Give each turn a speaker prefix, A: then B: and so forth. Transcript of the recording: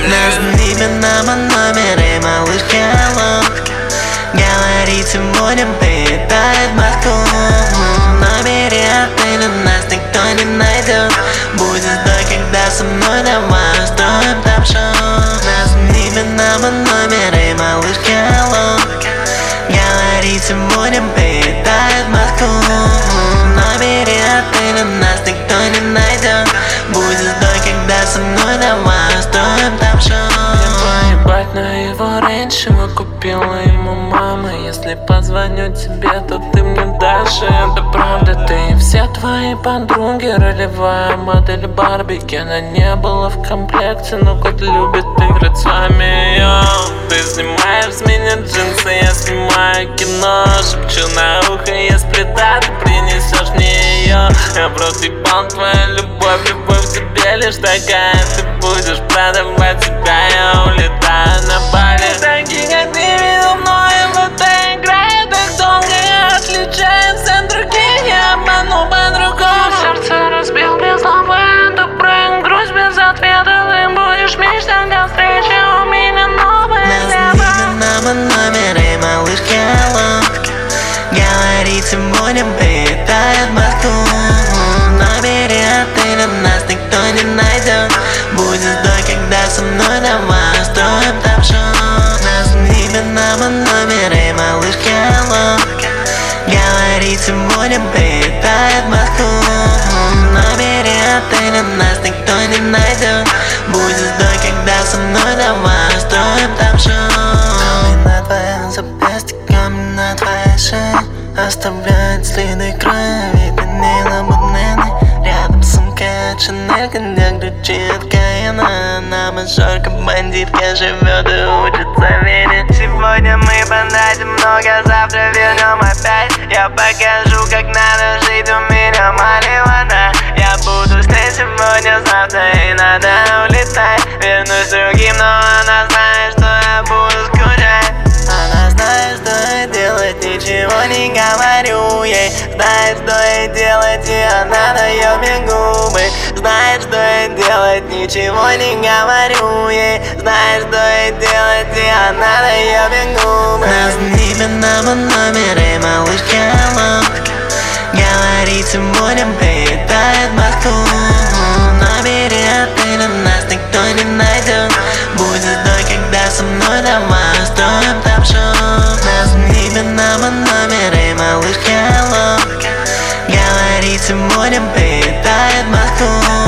A: Нас именно мой номер и малышка лох. Говорите, будем прилетать в Москву. Набери отель, нас никто не найдет. Будет ждать, когда со мной давай устроим там шоу. Нас именно мой номер и малышка лох. Говорите, будем прилетать в Москву. Набери отель, нас никто не найдет. Будет ждать, когда со мной давай устроим там шоу.
B: Мне поебать на его рейндж, его купила ему мама. Если позвоню тебе, то ты мне дашь. Это правда, ты и все твои подруги. Ролевая модель Барби, Кена не было в комплекте, но кот любит играть с вами. Йоу, ты снимаешь с меня джинсы, я снимаю кино. Шепчу на ухо, есть плита, ты принесешь мне ее. Я просто ебал твою любовь, любовь тебе лишь такая. Ты будешь продавать себя, я улетаю на Бали. Такие, как ты, видел мною, в это играет так долго. Я отличаюсь от других, я обману по-другому. Сердце разбил без слова, это пранк, грусть без ответа. Ты будешь мечтать о встрече, у меня новое небо.
A: Нас мой номер и малышка лох. Говорите, будем прилетать в Москву. Набери отель, нас никто не найдет. Будет ждать, когда со мной давай устроим там шоу. Нас именно мой номер и малышка лох. Говорите, будем прилетать в Москву. Набери отель, нас никто не найдет. Будет ждать, когда со мной давай устроим там шоу. Камень на твоем запястье, камень на твоей шее оставляет следы крови, винила бананы. Рядом сумка от Шанель, коньяк, ключи от Каена. Она мажорка, бандитка, живет и учится верить. Сегодня мы потратим много, завтра вернем опять. Я покажу, как надо жить, у меня маливана. Я буду здесь сегодня, завтра и надо улетать. Вернусь другим, но она знает, что я буду скучать. Она знает, что ей делать, ничего не говорю ей. Знает, что ей делать, и она дает мне губы. Знает, что ей делать, ничего не говорю ей. Знает, что ей делать, и она дает мне губы. Нас именно мой номер и малышка лох. Говорите, будем прилетать в Москву. Набери отель, нас никто не найдет. Будет ждать, когда со мной давай устроим там шоу. Нас именно мой номер и малышка лох. Говорите, будем прилетать в Москву.